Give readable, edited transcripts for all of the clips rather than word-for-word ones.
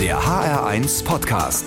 Der HR1 Podcast.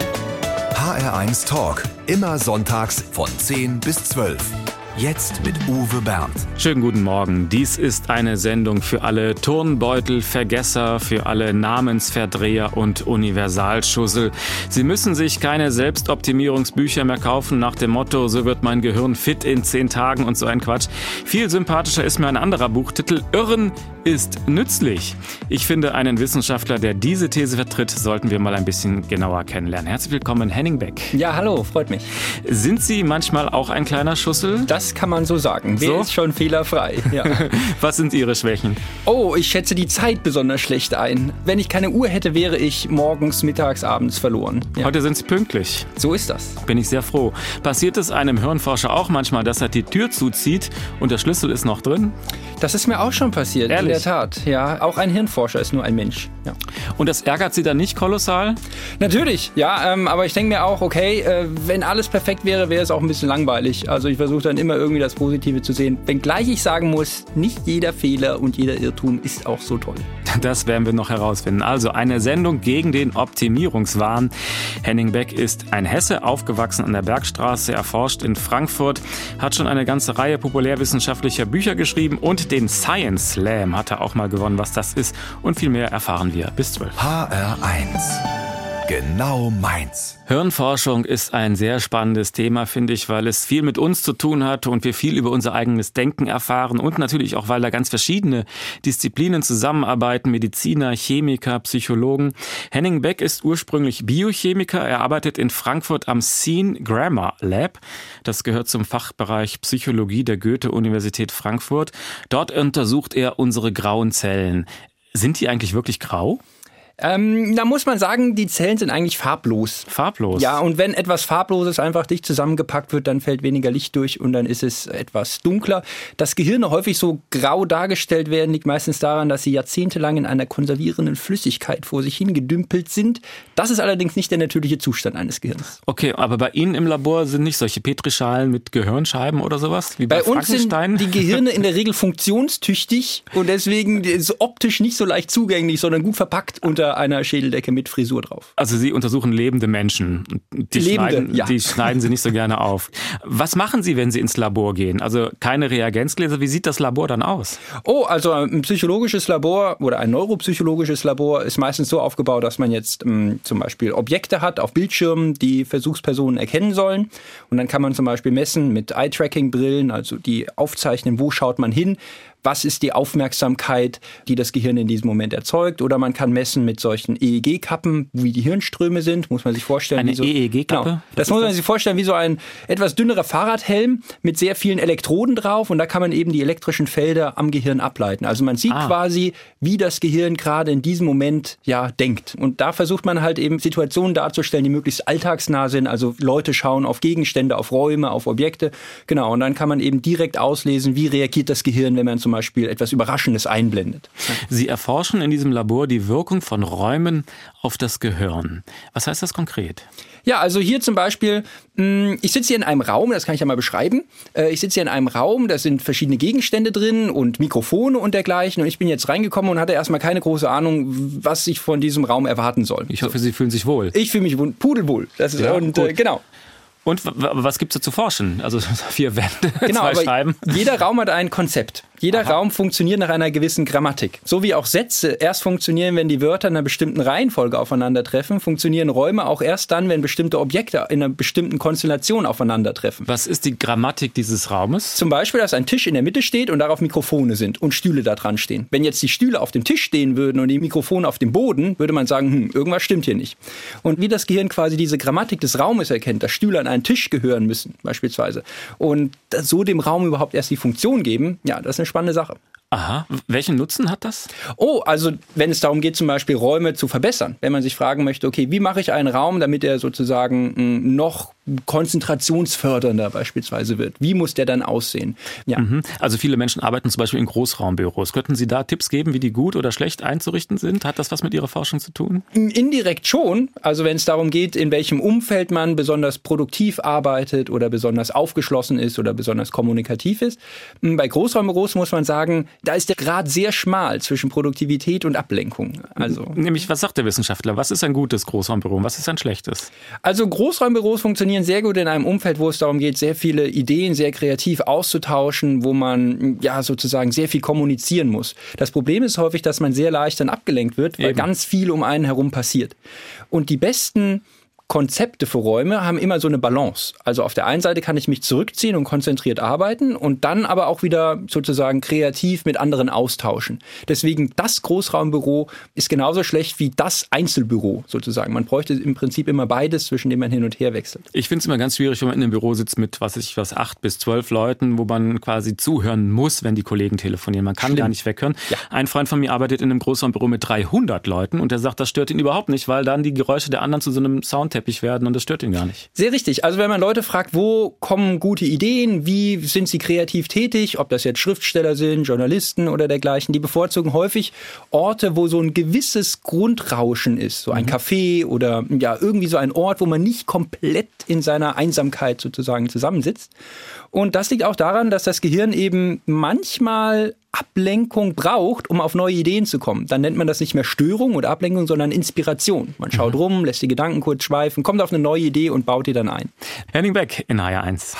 HR1 Talk. Immer sonntags von 10 bis 12. Jetzt mit Uwe Bernd. Schönen guten Morgen. Dies ist eine Sendung für alle Turnbeutelvergesser, für alle Namensverdreher und Universalschussel. Sie müssen sich keine Selbstoptimierungsbücher mehr kaufen nach dem Motto, so wird mein Gehirn fit in 10 Tagen und so ein Quatsch. Viel sympathischer ist mir ein anderer Buchtitel, Irren ist nützlich. Ich finde, einen Wissenschaftler, der diese These vertritt, sollten wir mal ein bisschen genauer kennenlernen. Herzlich willkommen, Henning Beck. Ja, hallo, freut mich. Sind Sie manchmal auch ein kleiner Schussel? Das kann man so sagen. Wer ist schon fehlerfrei? Ja. Was sind Ihre Schwächen? Oh, ich schätze die Zeit besonders schlecht ein. Wenn ich keine Uhr hätte, wäre ich morgens, mittags, abends verloren. Ja. Heute sind Sie pünktlich. So ist das. Bin ich sehr froh. Passiert es einem Hirnforscher auch manchmal, dass er die Tür zuzieht und der Schlüssel ist noch drin? Das ist mir auch schon passiert, Ehrlich? In der Tat. Ja, auch ein Hirnforscher ist nur ein Mensch. Ja. Und das ärgert Sie dann nicht kolossal? Natürlich, ja, aber ich denke mir auch, okay, wenn alles perfekt wäre, wäre es auch ein bisschen langweilig. Also ich versuche dann immer irgendwie das Positive zu sehen. Wenngleich ich sagen muss, nicht jeder Fehler und jeder Irrtum ist auch so toll. Das werden wir noch herausfinden. Also eine Sendung gegen den Optimierungswahn. Henning Beck ist ein Hesse, aufgewachsen an der Bergstraße, erforscht in Frankfurt, hat schon eine ganze Reihe populärwissenschaftlicher Bücher geschrieben und den Science Slam hat er auch mal gewonnen. Was das ist und viel mehr erfahren wir. Bis 12. HR1. Genau meins. Hirnforschung ist ein sehr spannendes Thema, finde ich, weil es viel mit uns zu tun hat und wir viel über unser eigenes Denken erfahren und natürlich auch, weil da ganz verschiedene Disziplinen zusammenarbeiten, Mediziner, Chemiker, Psychologen. Henning Beck ist ursprünglich Biochemiker. Er arbeitet in Frankfurt am Scene Grammar Lab. Das gehört zum Fachbereich Psychologie der Goethe-Universität Frankfurt. Dort untersucht er unsere grauen Zellen. Sind die eigentlich wirklich grau? Da muss man sagen, die Zellen sind eigentlich farblos. Farblos? Ja, und wenn etwas Farbloses einfach dicht zusammengepackt wird, dann fällt weniger Licht durch und dann ist es etwas dunkler. Dass Gehirne häufig so grau dargestellt werden, liegt meistens daran, dass sie jahrzehntelang in einer konservierenden Flüssigkeit vor sich hingedümpelt sind. Das ist allerdings nicht der natürliche Zustand eines Gehirns. Okay, aber bei Ihnen im Labor sind nicht solche Petrischalen mit Gehirnscheiben oder sowas? Wie bei uns sind die Gehirne in der Regel funktionstüchtig und deswegen ist optisch nicht so leicht zugänglich, sondern gut verpackt unter einer Schädeldecke mit Frisur drauf. Also Sie untersuchen lebende Menschen. Die schneiden Sie nicht so gerne auf. Was machen Sie, wenn Sie ins Labor gehen? Also keine Reagenzgläser. Wie sieht das Labor dann aus? Oh, also ein psychologisches Labor oder ein neuropsychologisches Labor ist meistens so aufgebaut, dass man jetzt zum Beispiel Objekte hat auf Bildschirmen, die Versuchspersonen erkennen sollen. Und dann kann man zum Beispiel messen mit Eye-Tracking-Brillen, also die aufzeichnen, wo schaut man hin, was ist die Aufmerksamkeit, die das Gehirn in diesem Moment erzeugt. Oder man kann messen mit solchen EEG-Kappen, wie die Hirnströme sind. Muss man sich vorstellen. Eine EEG-Kappe? Genau. Das muss man sich vorstellen wie so ein etwas dünnerer Fahrradhelm mit sehr vielen Elektroden drauf. Und da kann man eben die elektrischen Felder am Gehirn ableiten. Also man sieht quasi, wie das Gehirn gerade in diesem Moment denkt. Und da versucht man halt eben Situationen darzustellen, die möglichst alltagsnah sind. Also Leute schauen auf Gegenstände, auf Räume, auf Objekte. Genau. Und dann kann man eben direkt auslesen, wie reagiert das Gehirn, wenn man zum Beispiel etwas Überraschendes einblendet. Sie erforschen in diesem Labor die Wirkung von Räumen auf das Gehirn. Was heißt das konkret? Ja, also hier zum Beispiel, ich sitze hier in einem Raum, das kann ich ja mal beschreiben. Ich sitze hier in einem Raum, da sind verschiedene Gegenstände drin und Mikrofone und dergleichen. Und ich bin jetzt reingekommen und hatte erstmal keine große Ahnung, was ich von diesem Raum erwarten soll. Ich hoffe, Sie fühlen sich wohl. Ich fühle mich pudelwohl. Das ist, genau. Und was gibt es zu forschen? Also 4 Wände, genau, 2 Scheiben. Jeder Raum hat ein Konzept. Jeder Raum funktioniert nach einer gewissen Grammatik. So wie auch Sätze erst funktionieren, wenn die Wörter in einer bestimmten Reihenfolge aufeinandertreffen, funktionieren Räume auch erst dann, wenn bestimmte Objekte in einer bestimmten Konstellation aufeinandertreffen. Was ist die Grammatik dieses Raumes? Zum Beispiel, dass ein Tisch in der Mitte steht und darauf Mikrofone sind und Stühle da dran stehen. Wenn jetzt die Stühle auf dem Tisch stehen würden und die Mikrofone auf dem Boden, würde man sagen, irgendwas stimmt hier nicht. Und wie das Gehirn quasi diese Grammatik des Raumes erkennt, dass Stühle an einen Tisch gehören müssen, beispielsweise, und so dem Raum überhaupt erst die Funktion geben, ja, das ist eine spannende Sache. Aha. Welchen Nutzen hat das? Oh, also wenn es darum geht, zum Beispiel Räume zu verbessern. Wenn man sich fragen möchte, okay, wie mache ich einen Raum, damit er sozusagen noch konzentrationsfördernder beispielsweise wird. Wie muss der dann aussehen? Ja. Also viele Menschen arbeiten zum Beispiel in Großraumbüros. Könnten Sie da Tipps geben, wie die gut oder schlecht einzurichten sind? Hat das was mit Ihrer Forschung zu tun? Indirekt schon. Also wenn es darum geht, in welchem Umfeld man besonders produktiv arbeitet oder besonders aufgeschlossen ist oder besonders kommunikativ ist. Bei Großraumbüros muss man sagen, da ist der Grad sehr schmal zwischen Produktivität und Ablenkung. Also, nämlich, was sagt der Wissenschaftler? Was ist ein gutes Großraumbüro? Was ist ein schlechtes? Also Großraumbüros funktionieren sehr gut in einem Umfeld, wo es darum geht, sehr viele Ideen sehr kreativ auszutauschen, wo man ja sozusagen sehr viel kommunizieren muss. Das Problem ist häufig, dass man sehr leicht dann abgelenkt wird, weil ganz viel um einen herum passiert. Und die besten Konzepte für Räume haben immer so eine Balance. Also auf der einen Seite kann ich mich zurückziehen und konzentriert arbeiten und dann aber auch wieder sozusagen kreativ mit anderen austauschen. Deswegen das Großraumbüro ist genauso schlecht wie das Einzelbüro sozusagen. Man bräuchte im Prinzip immer beides, zwischen dem man hin und her wechselt. Ich finde es immer ganz schwierig, wenn man in einem Büro sitzt mit 8 bis 12 Leuten, wo man quasi zuhören muss, wenn die Kollegen telefonieren. Man kann gar nicht weghören. Ja. Ein Freund von mir arbeitet in einem Großraumbüro mit 300 Leuten und der sagt, das stört ihn überhaupt nicht, weil dann die Geräusche der anderen zu so einem Soundteppich werden und das stört ihn gar nicht. Sehr richtig. Also wenn man Leute fragt, wo kommen gute Ideen, wie sind sie kreativ tätig, ob das jetzt Schriftsteller sind, Journalisten oder dergleichen, die bevorzugen häufig Orte, wo so ein gewisses Grundrauschen ist. So ein Café oder ja irgendwie so ein Ort, wo man nicht komplett in seiner Einsamkeit sozusagen zusammensitzt. Und das liegt auch daran, dass das Gehirn eben manchmal Ablenkung braucht, um auf neue Ideen zu kommen. Dann nennt man das nicht mehr Störung oder Ablenkung, sondern Inspiration. Man schaut rum, lässt die Gedanken kurz schweifen, kommt auf eine neue Idee und baut die dann ein. Henning Beck in HR1.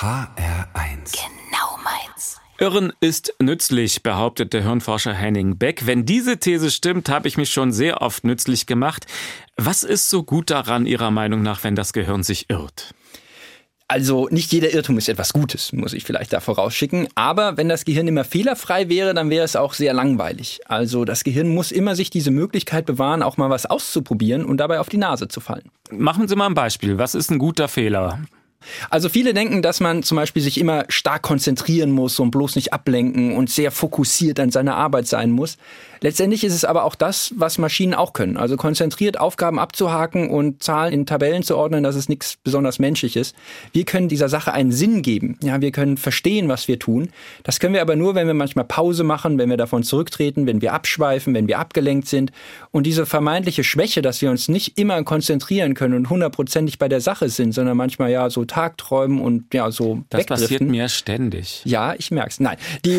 HR1. Genau meins. Irren ist nützlich, behauptet der Hirnforscher Henning Beck. Wenn diese These stimmt, habe ich mich schon sehr oft nützlich gemacht. Was ist so gut daran, Ihrer Meinung nach, wenn das Gehirn sich irrt? Also nicht jeder Irrtum ist etwas Gutes, muss ich vielleicht da vorausschicken. Aber wenn das Gehirn immer fehlerfrei wäre, dann wäre es auch sehr langweilig. Also das Gehirn muss immer sich diese Möglichkeit bewahren, auch mal was auszuprobieren und dabei auf die Nase zu fallen. Machen Sie mal ein Beispiel. Was ist ein guter Fehler? Also viele denken, dass man zum Beispiel sich immer stark konzentrieren muss und bloß nicht ablenken und sehr fokussiert an seiner Arbeit sein muss. Letztendlich ist es aber auch das, was Maschinen auch können. Also konzentriert Aufgaben abzuhaken und Zahlen in Tabellen zu ordnen, das ist nichts besonders Menschliches. Wir können dieser Sache einen Sinn geben. Ja, wir können verstehen, was wir tun. Das können wir aber nur, wenn wir manchmal Pause machen, wenn wir davon zurücktreten, wenn wir abschweifen, wenn wir abgelenkt sind. Und diese vermeintliche Schwäche, dass wir uns nicht immer konzentrieren können und 100%ig bei der Sache sind, sondern manchmal ja so Tagträumen und ja so das wegdriften. Passiert mir ständig. Ja, ich merk's. Nein.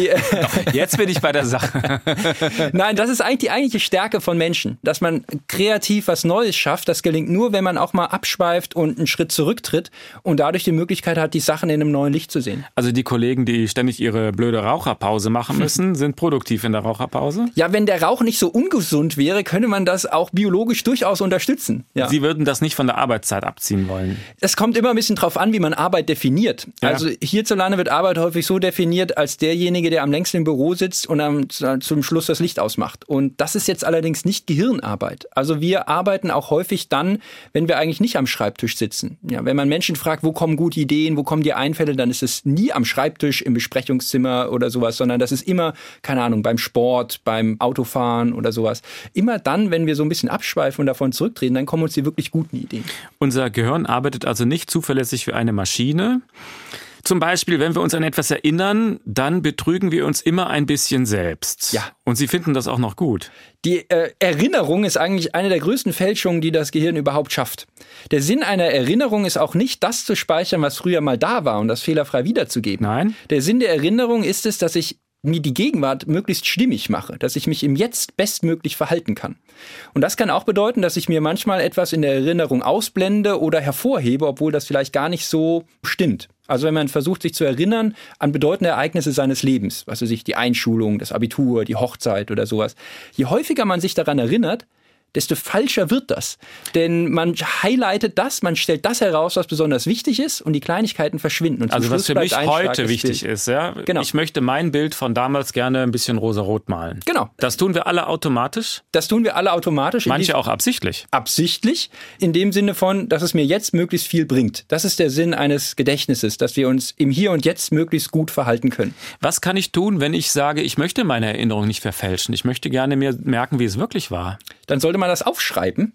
Jetzt bin ich bei der Sache. Nein, das ist eigentlich die eigentliche Stärke von Menschen, dass man kreativ was Neues schafft. Das gelingt nur, wenn man auch mal abschweift und einen Schritt zurücktritt und dadurch die Möglichkeit hat, die Sachen in einem neuen Licht zu sehen. Also die Kollegen, die ständig ihre blöde Raucherpause machen müssen, sind produktiv in der Raucherpause? Ja, wenn der Rauch nicht so ungesund wäre, könnte man das auch biologisch durchaus unterstützen. Ja. Sie würden das nicht von der Arbeitszeit abziehen wollen? Es kommt immer ein bisschen drauf an, wie man Arbeit definiert. Ja. Also hierzulande wird Arbeit häufig so definiert als derjenige, der am längsten im Büro sitzt und zum Schluss das Licht ausmacht. Und das ist jetzt allerdings nicht Gehirnarbeit. Also wir arbeiten auch häufig dann, wenn wir eigentlich nicht am Schreibtisch sitzen. Ja, wenn man Menschen fragt, wo kommen gute Ideen, wo kommen die Einfälle, dann ist es nie am Schreibtisch, im Besprechungszimmer oder sowas, sondern das ist immer, keine Ahnung, beim Sport, beim Autofahren oder sowas. Immer dann, wenn wir so ein bisschen abschweifen und davon zurücktreten, dann kommen uns die wirklich guten Ideen. Unser Gehirn arbeitet also nicht zuverlässig wie eine Maschine. Zum Beispiel, wenn wir uns an etwas erinnern, dann betrügen wir uns immer ein bisschen selbst. Ja. Und Sie finden das auch noch gut. Die Erinnerung ist eigentlich eine der größten Fälschungen, die das Gehirn überhaupt schafft. Der Sinn einer Erinnerung ist auch nicht, das zu speichern, was früher mal da war und das fehlerfrei wiederzugeben. Nein. Der Sinn der Erinnerung ist es, dass ich mir die Gegenwart möglichst stimmig mache, dass ich mich im Jetzt bestmöglich verhalten kann. Und das kann auch bedeuten, dass ich mir manchmal etwas in der Erinnerung ausblende oder hervorhebe, obwohl das vielleicht gar nicht so stimmt. Also wenn man versucht, sich zu erinnern an bedeutende Ereignisse seines Lebens, was weiß ich, die Einschulung, das Abitur, die Hochzeit oder sowas. Je häufiger man sich daran erinnert, desto falscher wird das. Denn man highlightet das, man stellt das heraus, was besonders wichtig ist und die Kleinigkeiten verschwinden. Und also was für mich heute wichtig ist. Ja? Genau. Ich möchte mein Bild von damals gerne ein bisschen rosarot malen. Genau. Das tun wir alle automatisch? Das tun wir alle automatisch. Manche auch absichtlich? Absichtlich, in dem Sinne von, dass es mir jetzt möglichst viel bringt. Das ist der Sinn eines Gedächtnisses, dass wir uns im Hier und Jetzt möglichst gut verhalten können. Was kann ich tun, wenn ich sage, ich möchte meine Erinnerung nicht verfälschen? Ich möchte gerne mir merken, wie es wirklich war. Dann sollte man das aufschreiben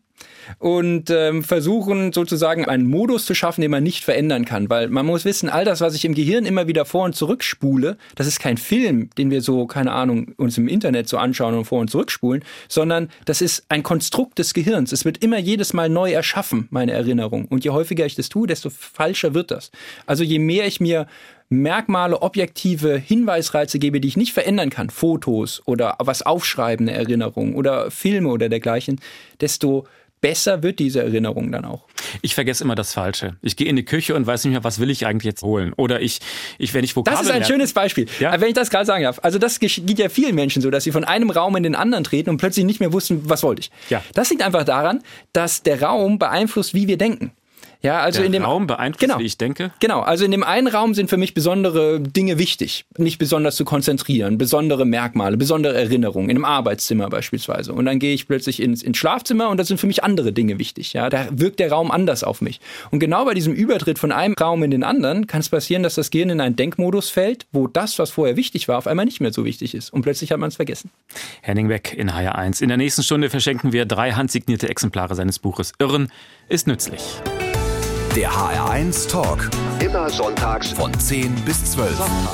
und versuchen sozusagen einen Modus zu schaffen, den man nicht verändern kann. Weil man muss wissen, all das, was ich im Gehirn immer wieder vor und zurück spule, das ist kein Film, den wir so, keine Ahnung, uns im Internet so anschauen und vor und zurückspulen, sondern das ist ein Konstrukt des Gehirns. Es wird immer jedes Mal neu erschaffen, meine Erinnerung. Und je häufiger ich das tue, desto falscher wird das. Also je mehr ich mir Merkmale, objektive Hinweisreize gebe, die ich nicht verändern kann, Fotos oder was aufschreiben, eine Erinnerung oder Filme oder dergleichen, desto besser wird diese Erinnerung dann auch. Ich vergesse immer das Falsche. Ich gehe in die Küche und weiß nicht mehr, was will ich eigentlich jetzt holen. Oder wenn ich Vokabeln Das ist ein schönes Beispiel. Ja? Wenn ich das gerade sagen darf. Also das geht ja vielen Menschen so, dass sie von einem Raum in den anderen treten und plötzlich nicht mehr wussten, was wollte ich. Ja. Das liegt einfach daran, dass der Raum beeinflusst, wie wir denken. Ja, also der Raum beeinflusst, wie ich denke? Genau, also in dem einen Raum sind für mich besondere Dinge wichtig. Nicht besonders zu konzentrieren, besondere Merkmale, besondere Erinnerungen, in einem Arbeitszimmer beispielsweise. Und dann gehe ich plötzlich ins Schlafzimmer und da sind für mich andere Dinge wichtig. Ja, da wirkt der Raum anders auf mich. Und genau bei diesem Übertritt von einem Raum in den anderen kann es passieren, dass das Gehirn in einen Denkmodus fällt, wo das, was vorher wichtig war, auf einmal nicht mehr so wichtig ist. Und plötzlich hat man es vergessen. Henning Beck in HR1. In der nächsten Stunde verschenken wir 3 handsignierte Exemplare seines Buches Irren ist nützlich. Der HR1 Talk. Immer sonntags von 10 bis 12.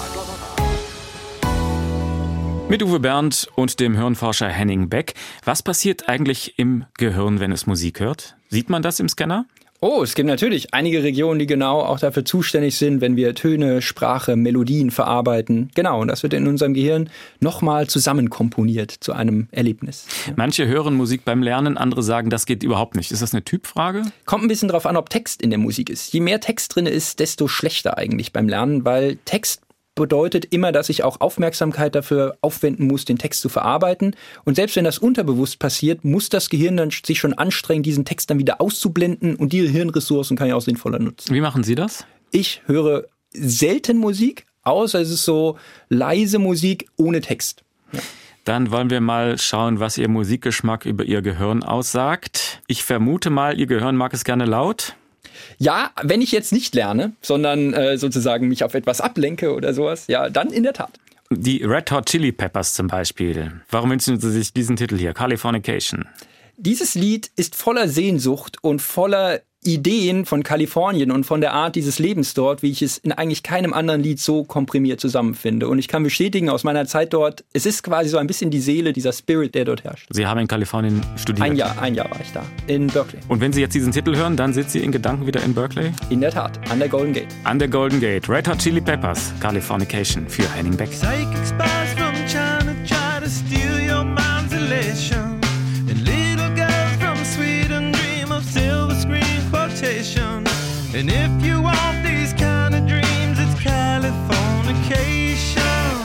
Mit Uwe Bernd und dem Hirnforscher Henning Beck. Was passiert eigentlich im Gehirn, wenn es Musik hört? Sieht man das im Scanner? Oh, es gibt natürlich einige Regionen, die genau auch dafür zuständig sind, wenn wir Töne, Sprache, Melodien verarbeiten. Genau, und das wird in unserem Gehirn nochmal zusammenkomponiert zu einem Erlebnis. Ja. Manche hören Musik beim Lernen, andere sagen, das geht überhaupt nicht. Ist das eine Typfrage? Kommt ein bisschen drauf an, ob Text in der Musik ist. Je mehr Text drin ist, desto schlechter eigentlich beim Lernen, weil Text bedeutet immer, dass ich auch Aufmerksamkeit dafür aufwenden muss, den Text zu verarbeiten. Und selbst wenn das unterbewusst passiert, muss das Gehirn dann sich schon anstrengen, diesen Text dann wieder auszublenden. Und diese Hirnressourcen kann ich auch sinnvoller nutzen. Wie machen Sie das? Ich höre selten Musik, außer es ist so leise Musik ohne Text. Ja. Dann wollen wir mal schauen, was Ihr Musikgeschmack über Ihr Gehirn aussagt. Ich vermute mal, Ihr Gehirn mag es gerne laut. Ja, wenn ich jetzt nicht lerne, sondern sozusagen mich auf etwas ablenke oder sowas, ja, dann in der Tat. Die Red Hot Chili Peppers zum Beispiel. Warum wünschen Sie sich diesen Titel hier, Californication? Dieses Lied ist voller Sehnsucht und voller Ideen von Kalifornien und von der Art dieses Lebens dort, wie ich es in eigentlich keinem anderen Lied so komprimiert zusammenfinde. Und ich kann bestätigen aus meiner Zeit dort, es ist quasi so ein bisschen die Seele, dieser Spirit, der dort herrscht. Sie haben in Kalifornien studiert? Ein Jahr war ich da, in Berkeley. Und wenn Sie jetzt diesen Titel hören, dann sind Sie in Gedanken wieder in Berkeley? In der Tat, an der Golden Gate. An der Golden Gate. Red Hot Chili Peppers, Californication für Henning Beck. Psychic spies from China try to steal your mind's elation. And little girls from Sweden dream of silver screen quotation. And if you want these kind of dreams, it's Californication.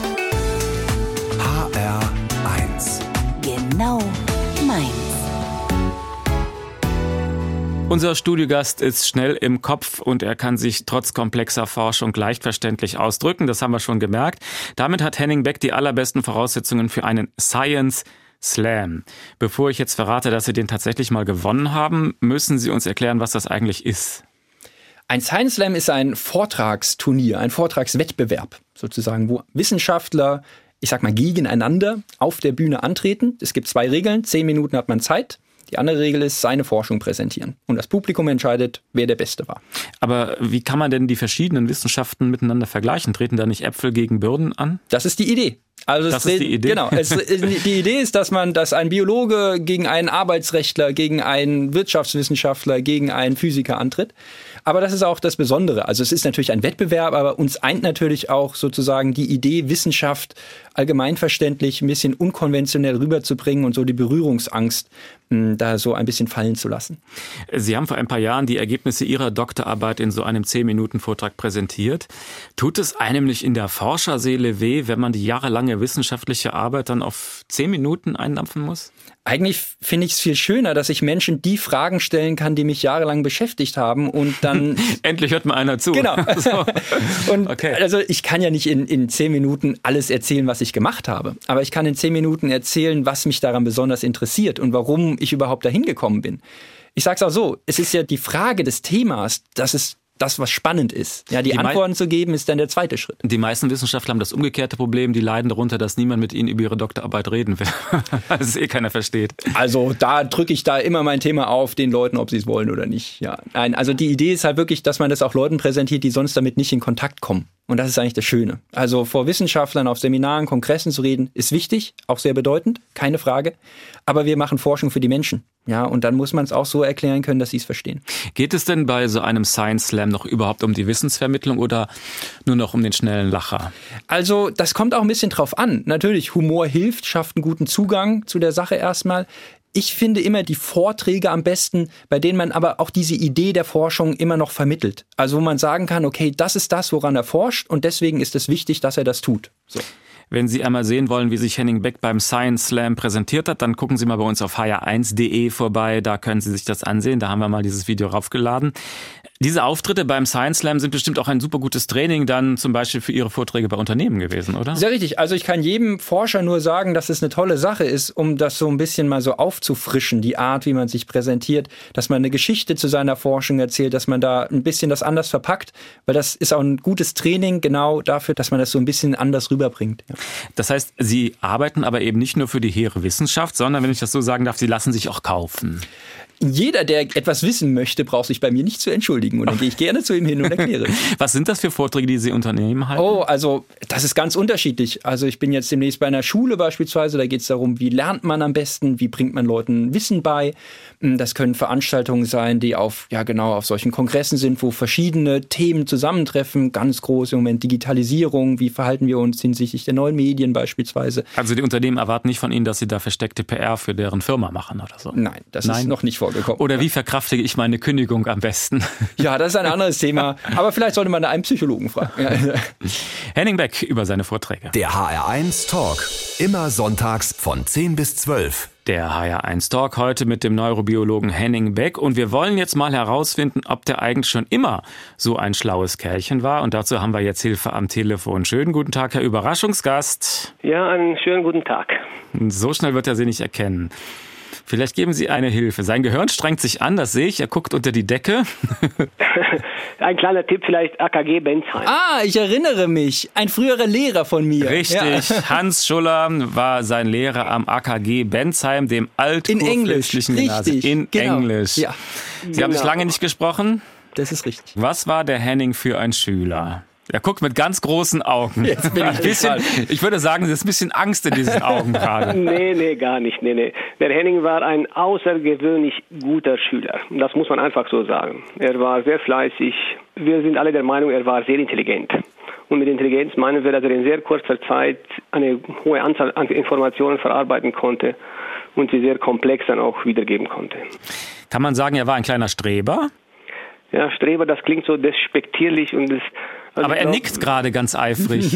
HR1. Genau meins. Unser Studiogast ist schnell im Kopf und er kann sich trotz komplexer Forschung leicht verständlich ausdrücken. Das haben wir schon gemerkt. Damit hat Henning Beck die allerbesten Voraussetzungen für einen Science Slam. Bevor ich jetzt verrate, dass Sie den tatsächlich mal gewonnen haben, müssen Sie uns erklären, was das eigentlich ist. Ein Science Slam ist ein Vortragsturnier, ein Vortragswettbewerb sozusagen, wo Wissenschaftler, ich sag mal, gegeneinander auf der Bühne antreten. Es gibt 2 Regeln, 10 Minuten hat man Zeit. Die andere Regel ist, seine Forschung präsentieren. Und das Publikum entscheidet, wer der Beste war. Aber wie kann man denn die verschiedenen Wissenschaften miteinander vergleichen? Treten da nicht Äpfel gegen Birnen an? Das ist die Idee. Also das ist die Idee? Genau. Die Idee ist, dass ein Biologe gegen einen Arbeitsrechtler, gegen einen Wirtschaftswissenschaftler, gegen einen Physiker antritt. Aber das ist auch das Besondere. Also es ist natürlich ein Wettbewerb, aber uns eint natürlich auch sozusagen die Idee, Wissenschaft allgemeinverständlich ein bisschen unkonventionell rüberzubringen und so die Berührungsangst da so ein bisschen fallen zu lassen. Sie haben vor ein paar Jahren die Ergebnisse Ihrer Doktorarbeit in so einem 10-Minuten-Vortrag präsentiert. Tut es einem nicht in der Forscherseele weh, wenn man die jahrelange wissenschaftliche Arbeit dann auf 10 Minuten eindampfen muss? Eigentlich finde ich es viel schöner, dass ich Menschen die Fragen stellen kann, die mich jahrelang beschäftigt haben und dann... Endlich hört mal einer zu. Genau. So. Und okay. Also ich kann ja nicht in 10 Minuten alles erzählen, was ich gemacht habe. Aber ich kann in 10 Minuten erzählen, was mich daran besonders interessiert und warum ich überhaupt dahin gekommen bin. Ich sag's auch so, es ist ja die Frage des Themas, das ist das, was spannend ist. Ja, die Antworten zu geben, ist dann der zweite Schritt. Die meisten Wissenschaftler haben das umgekehrte Problem, die leiden darunter, dass niemand mit ihnen über ihre Doktorarbeit reden will. Weil es keiner versteht. Also da drücke ich da immer mein Thema auf den Leuten, ob sie es wollen oder nicht. Ja. Nein, also die Idee ist halt wirklich, dass man das auch Leuten präsentiert, die sonst damit nicht in Kontakt kommen. Und das ist eigentlich das Schöne. Also vor Wissenschaftlern auf Seminaren, Kongressen zu reden, ist wichtig, auch sehr bedeutend, keine Frage. Aber wir machen Forschung für die Menschen. Ja, und dann muss man es auch so erklären können, dass sie es verstehen. Geht es denn bei so einem Science Slam noch überhaupt um die Wissensvermittlung oder nur noch um den schnellen Lacher? Also das kommt auch ein bisschen drauf an. Natürlich, Humor hilft, schafft einen guten Zugang zu der Sache erstmal. Ich finde immer die Vorträge am besten, bei denen man aber auch diese Idee der Forschung immer noch vermittelt. Also wo man sagen kann, okay, das ist das, woran er forscht und deswegen ist es wichtig, dass er das tut. So. Wenn Sie einmal sehen wollen, wie sich Henning Beck beim Science Slam präsentiert hat, dann gucken Sie mal bei uns auf hr1.de vorbei, da können Sie sich das ansehen, da haben wir mal dieses Video raufgeladen. Diese Auftritte beim Science Slam sind bestimmt auch ein super gutes Training dann zum Beispiel für Ihre Vorträge bei Unternehmen gewesen, oder? Sehr richtig. Also ich kann jedem Forscher nur sagen, dass es eine tolle Sache ist, um das so ein bisschen mal so aufzufrischen, die Art, wie man sich präsentiert, dass man eine Geschichte zu seiner Forschung erzählt, dass man da ein bisschen das anders verpackt, weil das ist auch ein gutes Training genau dafür, dass man das so ein bisschen anders rüberbringt. Ja. Das heißt, Sie arbeiten aber eben nicht nur für die hehre Wissenschaft, sondern, wenn ich das so sagen darf, Sie lassen sich auch kaufen. Jeder, der etwas wissen möchte, braucht sich bei mir nicht zu entschuldigen. Und dann gehe ich gerne zu ihm hin und erkläre. Was sind das für Vorträge, die Sie Unternehmen halten? Oh, also das ist ganz unterschiedlich. Also ich bin jetzt demnächst bei einer Schule beispielsweise. Da geht es darum, wie lernt man am besten, wie bringt man Leuten Wissen bei. Das können Veranstaltungen sein, die auf solchen Kongressen sind, wo verschiedene Themen zusammentreffen. Ganz groß im Moment Digitalisierung. Wie verhalten wir uns hinsichtlich der neuen Medien beispielsweise? Also die Unternehmen erwarten nicht von Ihnen, dass Sie da versteckte PR für deren Firma machen oder so? Nein, das ist noch nicht vorgekommen. Oder wie verkraftige ich meine Kündigung am besten? Ja, das ist ein anderes Thema. Aber vielleicht sollte man da einen Psychologen fragen. Henning Beck über seine Vorträge. Der HR1 Talk. Immer sonntags von 10 bis 12. Der HR1 Talk heute mit dem Neurobiologen Henning Beck. Und wir wollen jetzt mal herausfinden, ob der eigentlich schon immer so ein schlaues Kerlchen war. Und dazu haben wir jetzt Hilfe am Telefon. Schönen guten Tag, Herr Überraschungsgast. Ja, einen schönen guten Tag. So schnell wird er Sie nicht erkennen. Vielleicht geben Sie eine Hilfe. Sein Gehirn strengt sich an, das sehe ich. Er guckt unter die Decke. Ein kleiner Tipp vielleicht, AKG Bensheim. Ah, ich erinnere mich. Ein früherer Lehrer von mir. Richtig. Ja. Hans Schuller war sein Lehrer am AKG Bensheim, dem altkurfürstlichen Gymnasium. In Englisch. Ja. Sie haben sich lange nicht gesprochen? Das ist richtig. Was war der Henning für ein Schüler? Er guckt mit ganz großen Augen. Jetzt bin ich würde sagen, es ist ein bisschen Angst in diesen Augen gerade. Nee, gar nicht. Nee. Der Henning war ein außergewöhnlich guter Schüler. Das muss man einfach so sagen. Er war sehr fleißig. Wir sind alle der Meinung, er war sehr intelligent. Und mit Intelligenz meinen wir, dass er in sehr kurzer Zeit eine hohe Anzahl an Informationen verarbeiten konnte und sie sehr komplex dann auch wiedergeben konnte. Kann man sagen, er war ein kleiner Streber? Ja, Streber, das klingt so despektierlich und das... Also aber er nickt gerade ganz eifrig.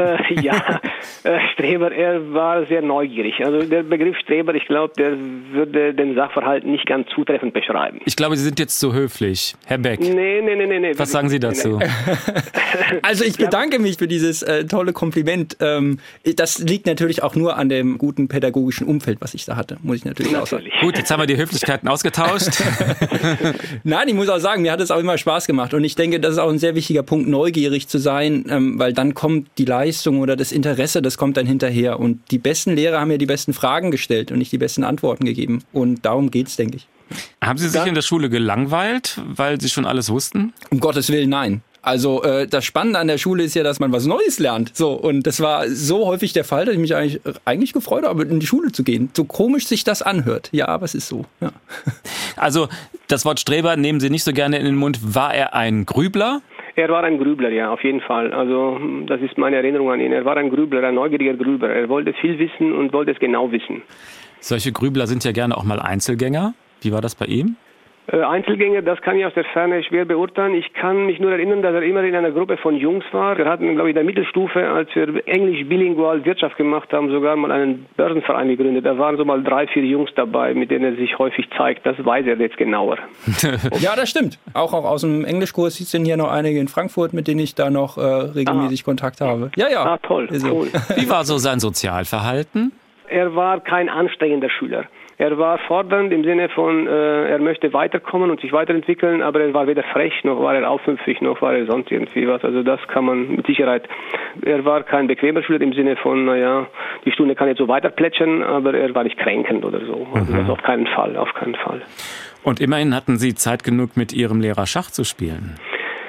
Streber, er war sehr neugierig. Also der Begriff Streber, ich glaube, der würde den Sachverhalt nicht ganz zutreffend beschreiben. Ich glaube, Sie sind jetzt zu höflich. Herr Beck. Nee. Was sagen Sie dazu? Also ich bedanke mich für dieses tolle Kompliment. Das liegt natürlich auch nur an dem guten pädagogischen Umfeld, was ich da hatte, muss ich natürlich auch sagen. Gut, jetzt haben wir die Höflichkeiten ausgetauscht. Nein, ich muss auch sagen, mir hat es auch immer Spaß gemacht. Und ich denke, das ist auch ein sehr wichtiger Punkt, neugierig zu sein, weil dann kommt die Leistung oder das Interesse, das kommt dann hinterher. Und die besten Lehrer haben ja die besten Fragen gestellt und nicht die besten Antworten gegeben. Und darum geht's, denke ich. Haben Sie sich in der Schule gelangweilt, weil Sie schon alles wussten? Um Gottes Willen, nein. Also das Spannende an der Schule ist ja, dass man was Neues lernt. So, und das war so häufig der Fall, dass ich mich eigentlich gefreut habe, in die Schule zu gehen. So komisch sich das anhört. Ja, aber es ist so. Ja. Also das Wort Streber nehmen Sie nicht so gerne in den Mund. War er ein Grübler? Er war ein Grübler, ja, auf jeden Fall. Also das ist meine Erinnerung an ihn. Er war ein Grübler, ein neugieriger Grübler. Er wollte viel wissen und wollte es genau wissen. Solche Grübler sind ja gerne auch mal Einzelgänger. Wie war das bei ihm? Einzelgänger, das kann ich aus der Ferne schwer beurteilen. Ich kann mich nur erinnern, dass er immer in einer Gruppe von Jungs war. Wir hatten, glaube ich, in der Mittelstufe, als wir Englisch bilingual Wirtschaft gemacht haben, sogar mal einen Börsenverein gegründet. Da waren so mal 3-4 Jungs dabei, mit denen er sich häufig zeigt. Das weiß er jetzt genauer. Ja, das stimmt. Auch aus dem Englischkurs sind hier noch einige in Frankfurt, mit denen ich da noch regelmäßig Kontakt habe. Ja. Ah, toll. Cool. Wie war so sein Sozialverhalten? Er war kein anstrengender Schüler. Er war fordernd im Sinne von, er möchte weiterkommen und sich weiterentwickeln, aber er war weder frech, noch war er aufmüpfig, noch war er sonst irgendwie was. Also das kann man mit Sicherheit. Er war kein bequemer Schüler im Sinne von, die Stunde kann jetzt so weiter plätschern, aber er war nicht kränkend oder so. Also das auf keinen Fall. Und immerhin hatten Sie Zeit genug, mit Ihrem Lehrer Schach zu spielen.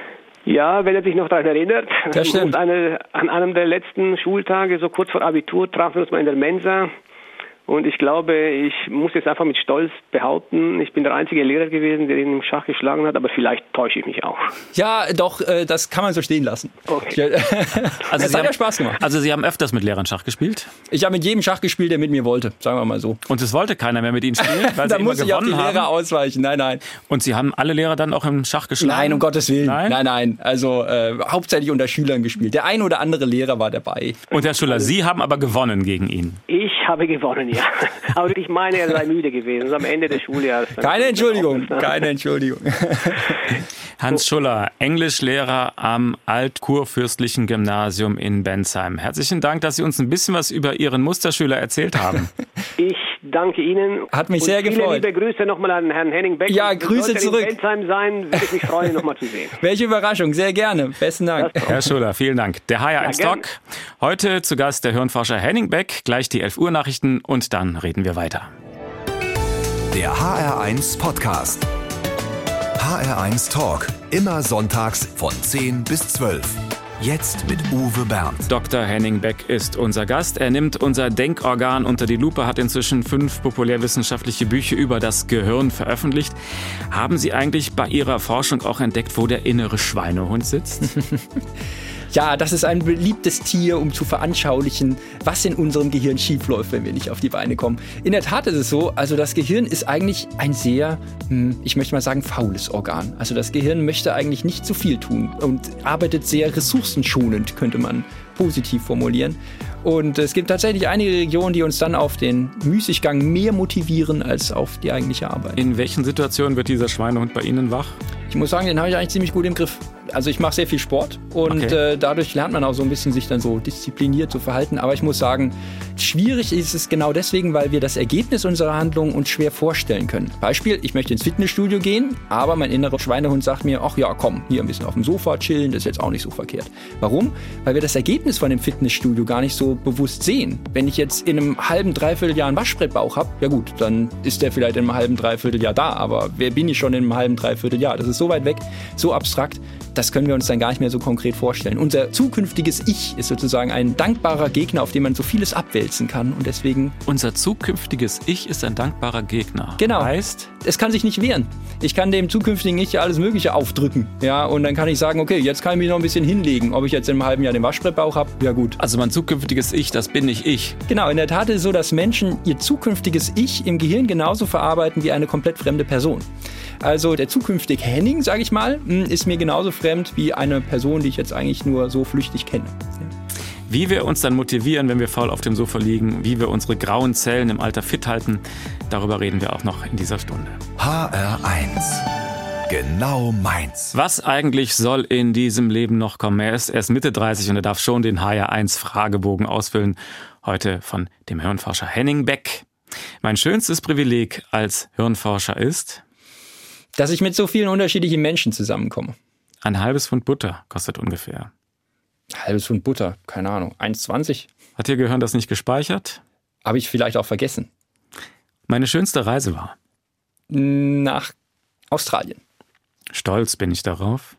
Ja, wenn er sich noch daran erinnert. Das stimmt. An einem der letzten Schultage, so kurz vor Abitur, trafen wir uns mal in der Mensa. Und ich glaube, ich muss jetzt einfach mit Stolz behaupten, ich bin der einzige Lehrer gewesen, der ihn im Schach geschlagen hat, aber vielleicht täusche ich mich auch. Ja, doch, das kann man so stehen lassen. Okay. Also es hat ja Spaß gemacht. Also Sie haben öfters mit Lehrern Schach gespielt? Ich habe mit jedem Schach gespielt, der mit mir wollte, sagen wir mal so. Und es wollte keiner mehr mit Ihnen spielen, weil Da Sie immer muss ich auf die gewonnen Lehrer haben? ausweichen, nein. Und Sie haben alle Lehrer dann auch im Schach geschlagen? Nein, um Gottes Willen. Nein? Also hauptsächlich unter Schülern gespielt. Der ein oder andere Lehrer war dabei. Und Herr Schuller, Sie haben aber gewonnen gegen ihn. Ich habe gewonnen, ja. Aber ich meine, er sei müde gewesen. Und am Ende des Schuljahres. Keine Entschuldigung. Hans Schuller, Englischlehrer am Altkurfürstlichen Gymnasium in Bensheim. Herzlichen Dank, dass Sie uns ein bisschen was über Ihren Musterschüler erzählt haben. Ich danke Ihnen. Hat mich sehr gefreut. Liebe Grüße nochmal an Herrn Henning Beck. Ja, Grüße zurück. Wenn er in Bensheim sein, würde ich mich freuen, ihn nochmal zu sehen. Welche Überraschung, sehr gerne. Besten Dank. Herr Schuller, vielen Dank. Der HR1 Ja, Talk. Heute zu Gast der Hirnforscher Henning Beck. Gleich die 11 Uhr Nachrichten und dann reden wir weiter. Der HR1 Podcast. HR1 Talk. Immer sonntags von 10 bis 12. Jetzt mit Uwe Berndt. Dr. Henning Beck ist unser Gast. Er nimmt unser Denkorgan unter die Lupe, hat inzwischen 5 populärwissenschaftliche Bücher über das Gehirn veröffentlicht. Haben Sie eigentlich bei Ihrer Forschung auch entdeckt, wo der innere Schweinehund sitzt? Ja, das ist ein beliebtes Tier, um zu veranschaulichen, was in unserem Gehirn schiefläuft, wenn wir nicht auf die Beine kommen. In der Tat ist es so, also das Gehirn ist eigentlich ein sehr, ich möchte mal sagen, faules Organ. Also das Gehirn möchte eigentlich nicht zu viel tun und arbeitet sehr ressourcenschonend, könnte man positiv formulieren. Und es gibt tatsächlich einige Regionen, die uns dann auf den Müßiggang mehr motivieren als auf die eigentliche Arbeit. In welchen Situationen wird dieser Schweinehund bei Ihnen wach? Ich muss sagen, den habe ich eigentlich ziemlich gut im Griff. Also ich mache sehr viel Sport und dadurch lernt man auch so ein bisschen sich dann so diszipliniert zu verhalten. Aber ich muss sagen, schwierig ist es genau deswegen, weil wir das Ergebnis unserer Handlungen uns schwer vorstellen können. Beispiel, ich möchte ins Fitnessstudio gehen, aber mein innerer Schweinehund sagt mir, ach ja, komm, hier ein bisschen auf dem Sofa chillen, das ist jetzt auch nicht so verkehrt. Warum? Weil wir das Ergebnis von dem Fitnessstudio gar nicht so bewusst sehen. Wenn ich jetzt in einem halben, dreiviertel Jahr einen Waschbrettbauch habe, ja gut, dann ist der vielleicht in einem halben, dreiviertel Jahr da. Aber wer bin ich schon in einem halben, dreiviertel Jahr? Das ist so weit weg, so abstrakt, das können wir uns dann gar nicht mehr so konkret vorstellen. Unser zukünftiges Ich ist sozusagen ein dankbarer Gegner, auf den man so vieles abwälzen kann. Und deswegen... Unser zukünftiges Ich ist ein dankbarer Gegner. Genau. Heißt? Es kann sich nicht wehren. Ich kann dem zukünftigen Ich ja alles Mögliche aufdrücken. Ja, und dann kann ich sagen, okay, jetzt kann ich mich noch ein bisschen hinlegen. Ob ich jetzt in einem halben Jahr den Waschbrettbauch habe, ja gut. Also mein zukünftiges Ich, das bin nicht ich. Genau, in der Tat ist es so, dass Menschen ihr zukünftiges Ich im Gehirn genauso verarbeiten wie eine komplett fremde Person. Also der zukünftige Henning, sage ich mal, ist mir genauso fremd wie eine Person, die ich jetzt eigentlich nur so flüchtig kenne. Wie wir uns dann motivieren, wenn wir faul auf dem Sofa liegen, wie wir unsere grauen Zellen im Alter fit halten, darüber reden wir auch noch in dieser Stunde. HR1. Genau meins. Was eigentlich soll in diesem Leben noch kommen? Er ist erst Mitte 30 und er darf schon den HR1 Fragebogen ausfüllen. Heute von dem Hirnforscher Henning Beck. Mein schönstes Privileg als Hirnforscher ist, dass ich mit so vielen unterschiedlichen Menschen zusammenkomme. Ein halbes Pfund Butter kostet ungefähr. Halbes Pfund Butter, keine Ahnung, 1,20. Hat Ihr Gehirn das nicht gespeichert? Habe ich vielleicht auch vergessen. Meine schönste Reise war? Nach Australien. Stolz bin ich darauf.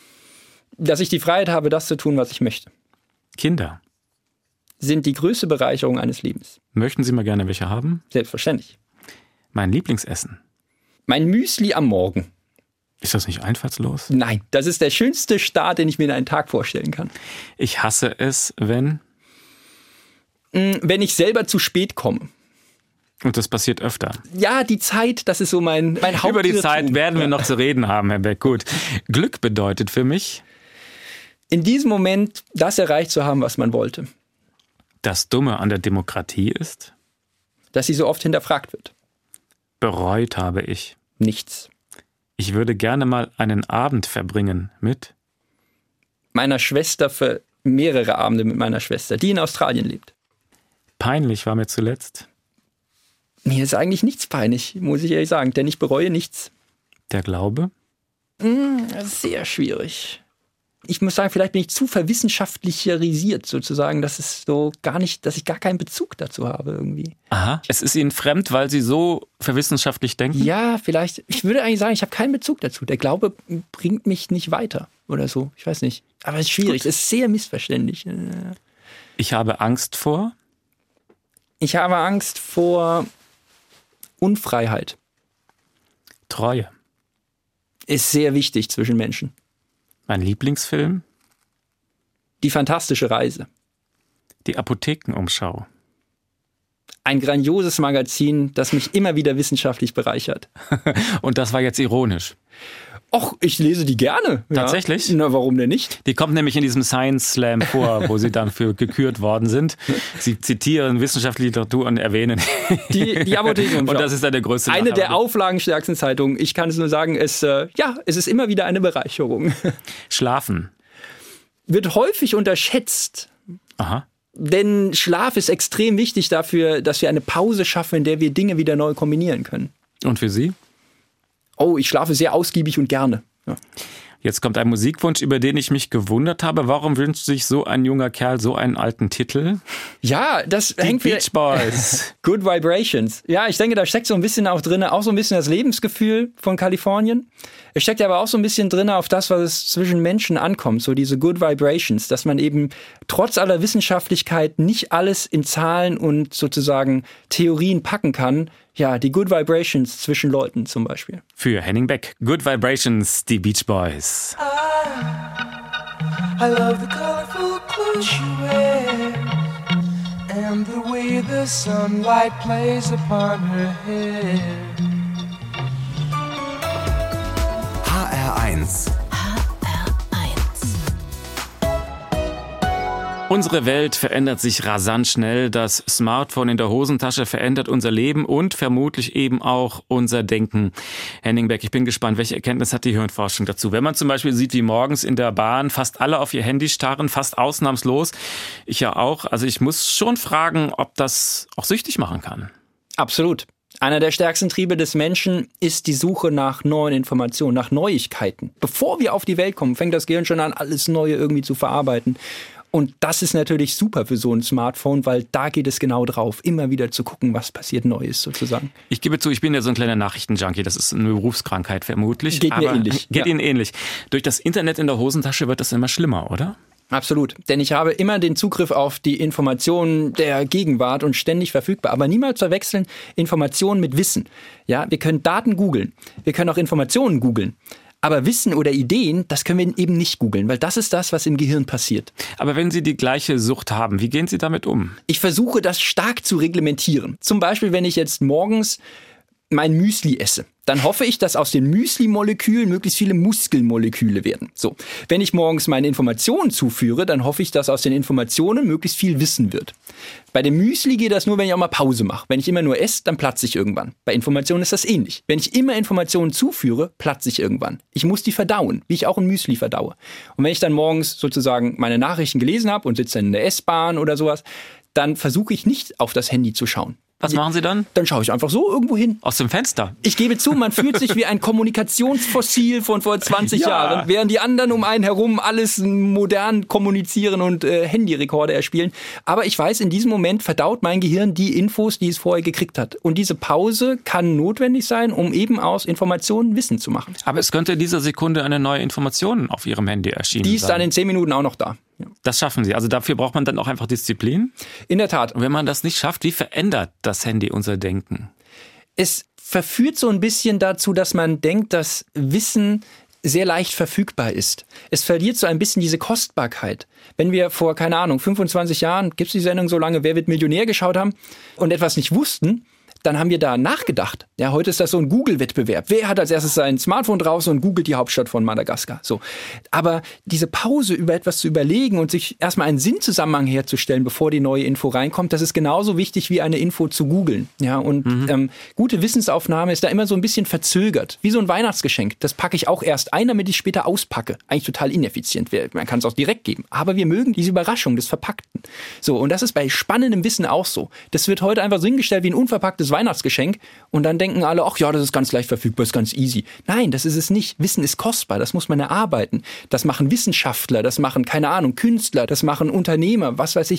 Dass ich die Freiheit habe, das zu tun, was ich möchte. Kinder sind die größte Bereicherung eines Lebens. Möchten Sie mal gerne welche haben? Selbstverständlich. Mein Lieblingsessen? Mein Müsli am Morgen. Ist das nicht einfallslos? Nein, das ist der schönste Start, den ich mir in einen Tag vorstellen kann. Ich hasse es, wenn ich selber zu spät komme. Und das passiert öfter. Ja, die Zeit, das ist so mein Hauptirrtum. Über die Zeit werden wir noch zu reden haben, Herr Beck. Gut. Glück bedeutet für mich, in diesem Moment das erreicht zu haben, was man wollte. Das Dumme an der Demokratie ist, dass sie so oft hinterfragt wird. Bereut habe ich nichts. Ich würde gerne mal einen Abend verbringen mit meiner Schwester, für mehrere Abende mit meiner Schwester, die in Australien lebt. Peinlich war mir zuletzt. Mir ist eigentlich nichts peinlich, muss ich ehrlich sagen, denn ich bereue nichts. Der Glaube? Sehr schwierig. Ich muss sagen, vielleicht bin ich zu verwissenschaftlicherisiert sozusagen, dass es so gar nicht, dass ich gar keinen Bezug dazu habe irgendwie. Aha. Es ist Ihnen fremd, weil Sie so verwissenschaftlich denken? Ja, vielleicht. Ich würde eigentlich sagen, ich habe keinen Bezug dazu. Der Glaube bringt mich nicht weiter. oder so. Ich weiß nicht. Aber es ist schwierig. Es ist sehr missverständlich. Ich habe Angst vor? Ich habe Angst vor Unfreiheit. Treue. Ist sehr wichtig zwischen Menschen. Mein Lieblingsfilm? Die fantastische Reise. Die Apothekenumschau. Ein grandioses Magazin, das mich immer wieder wissenschaftlich bereichert. Und das war jetzt ironisch. Och, ich lese die gerne. Tatsächlich? Ja. Na, warum denn nicht? Die kommt nämlich in diesem Science Slam vor, wo sie dann für gekürt worden sind. Sie zitieren wissenschaftliche Literatur und erwähnen die Apothekenumschau. Und das ist dann der größte Eine Nachher. der auflagenstärksten Zeitungen. Ich kann es nur sagen, es ist immer wieder eine Bereicherung. Schlafen. Wird häufig unterschätzt. Aha. Denn Schlaf ist extrem wichtig dafür, dass wir eine Pause schaffen, in der wir Dinge wieder neu kombinieren können. Und für Sie? Oh, ich schlafe sehr ausgiebig und gerne. Ja. Jetzt kommt ein Musikwunsch, über den ich mich gewundert habe. Warum wünscht sich so ein junger Kerl so einen alten Titel? Ja, das Die hängt Beach Boys. Good Vibrations. Ja, ich denke, da steckt so ein bisschen auch drin, auch so ein bisschen das Lebensgefühl von Kalifornien. Es steckt aber auch so ein bisschen drin auf das, was es zwischen Menschen ankommt, so diese Good Vibrations, dass man eben trotz aller Wissenschaftlichkeit nicht alles in Zahlen und sozusagen Theorien packen kann. Ja, die Good Vibrations zwischen Leuten zum Beispiel. Für Henning Beck. Good Vibrations, die Beach Boys. I love the colorful clothes she wears and the way the sunlight plays upon her hair. HR1. Unsere Welt verändert sich rasant schnell. Das Smartphone in der Hosentasche verändert unser Leben und vermutlich eben auch unser Denken. Henning Beck, ich bin gespannt, welche Erkenntnis hat die Hirnforschung dazu? Wenn man zum Beispiel sieht, wie morgens in der Bahn fast alle auf ihr Handy starren, fast ausnahmslos. Ich ja auch. Also ich muss schon fragen, ob das auch süchtig machen kann. Absolut. Einer der stärksten Triebe des Menschen ist die Suche nach neuen Informationen, nach Neuigkeiten. Bevor wir auf die Welt kommen, fängt das Gehirn schon an, alles Neue irgendwie zu verarbeiten. Und das ist natürlich super für so ein Smartphone, weil da geht es genau drauf, immer wieder zu gucken, was passiert Neues sozusagen. Ich gebe zu, ich bin ja so ein kleiner Nachrichtenjunkie. Das ist eine Berufskrankheit vermutlich. Geht mir ähnlich. Geht Ihnen ähnlich. Durch das Internet in der Hosentasche wird das immer schlimmer, oder? Absolut, denn ich habe immer den Zugriff auf die Informationen der Gegenwart und ständig verfügbar. Aber niemals verwechseln Informationen mit Wissen. Ja, wir können Daten googeln, wir können auch Informationen googeln. Aber Wissen oder Ideen, das können wir eben nicht googeln, weil das ist das, was im Gehirn passiert. Aber wenn Sie die gleiche Sucht haben, wie gehen Sie damit um? Ich versuche, das stark zu reglementieren. Zum Beispiel, wenn ich jetzt morgens mein Müsli esse, dann hoffe ich, dass aus den Müsli-Molekülen möglichst viele Muskelmoleküle werden. So, wenn ich morgens meine Informationen zuführe, dann hoffe ich, dass aus den Informationen möglichst viel Wissen wird. Bei dem Müsli geht das nur, wenn ich auch mal Pause mache. Wenn ich immer nur esse, dann platze ich irgendwann. Bei Informationen ist das ähnlich. Wenn ich immer Informationen zuführe, platze ich irgendwann. Ich muss die verdauen, wie ich auch ein Müsli verdaue. Und wenn ich dann morgens sozusagen meine Nachrichten gelesen habe und sitze dann in der S-Bahn oder sowas, dann versuche ich nicht auf das Handy zu schauen. Was machen Sie dann? Dann schaue ich einfach so irgendwo hin. Aus dem Fenster? Ich gebe zu, man fühlt sich wie ein Kommunikationsfossil von vor 20 Jahren, während die anderen um einen herum alles modern kommunizieren und Handyrekorde erspielen. Aber ich weiß, in diesem Moment verdaut mein Gehirn die Infos, die es vorher gekriegt hat. Und diese Pause kann notwendig sein, um eben aus Informationen Wissen zu machen. Aber es könnte in dieser Sekunde eine neue Information auf Ihrem Handy erschienen sein. Die ist dann in 10 Minuten auch noch da. Ja. Das schaffen Sie. Also dafür braucht man dann auch einfach Disziplin? In der Tat. Und wenn man das nicht schafft, wie verändert das Handy unser Denken? Es verführt so ein bisschen dazu, dass man denkt, dass Wissen sehr leicht verfügbar ist. Es verliert so ein bisschen diese Kostbarkeit. Wenn wir vor, 25 Jahren, gibt es die Sendung so lange, Wer wird Millionär geschaut haben und etwas nicht wussten, dann haben wir da nachgedacht. Ja, heute ist das so ein Google-Wettbewerb. Wer hat als erstes sein Smartphone draußen und googelt die Hauptstadt von Madagaskar? So. Aber diese Pause, über etwas zu überlegen und sich erstmal einen Sinnzusammenhang herzustellen, bevor die neue Info reinkommt, das ist genauso wichtig wie eine Info zu googeln. Ja, und gute Wissensaufnahme ist da immer so ein bisschen verzögert. Wie so ein Weihnachtsgeschenk. Das packe ich auch erst ein, damit ich später auspacke. Eigentlich total ineffizient. Man kann es auch direkt geben. Aber wir mögen diese Überraschung des Verpackten. So, und das ist bei spannendem Wissen auch so. Das wird heute einfach so hingestellt wie ein unverpacktes Weihnachtsgeschenk und dann denken alle, ach ja, das ist ganz leicht verfügbar, ist ganz easy. Nein, das ist es nicht. Wissen ist kostbar, das muss man erarbeiten. Das machen Wissenschaftler, das machen, Künstler, das machen Unternehmer, was weiß ich.